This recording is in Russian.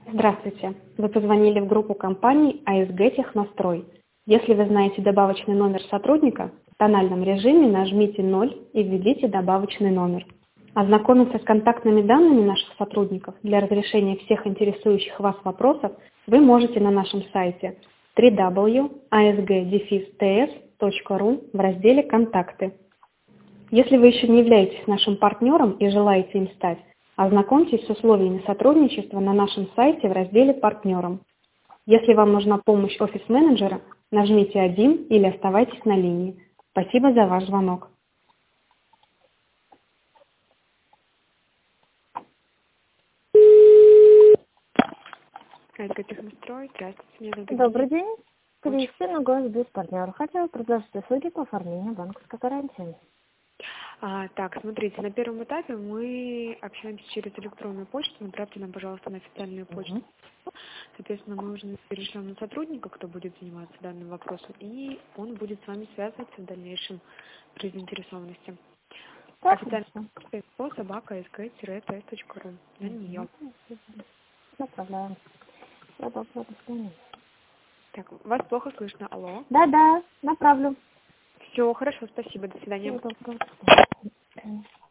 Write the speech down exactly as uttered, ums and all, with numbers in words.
Здравствуйте. Вы позвонили в группу компаний а эс гэ Технострой. Если вы знаете добавочный номер сотрудника, в тональном режиме нажмите ноль и введите добавочный номер. Ознакомиться с контактными данными наших сотрудников для разрешения всех интересующих вас вопросов вы можете на нашем сайте дабл ю дабл ю дабл ю точка а эс гэ дефис тэ эс точка ру в разделе «Контакты». Если вы еще не являетесь нашим партнером и желаете им стать, ознакомьтесь с условиями сотрудничества на нашем сайте в разделе «Партнерам». Если вам нужна помощь офис-менеджера, нажмите один или оставайтесь на линии. Спасибо за ваш звонок. а эс гэ Технострой, здравствуйте, меня зовут Евгения. Добрый день. Кристина, голос без партнера. Хотела предложить услуги по оформлению банковской гарантии. А, так, смотрите, на первом этапе мы общаемся через электронную почту. Направьте нам, пожалуйста, на официальную почту. Угу. Соответственно, мы уже перешлем на сотрудника, кто будет заниматься данным вопросом, и он будет с вами связываться в дальнейшем при заинтересованности. Официальная почта по собака а эс гэ тэ эс точка ру. На нее. Направляем. Я попробую. Так, вас плохо слышно. Алло. Да-да, направлю. Все, хорошо, спасибо. До свидания. Всего доброго.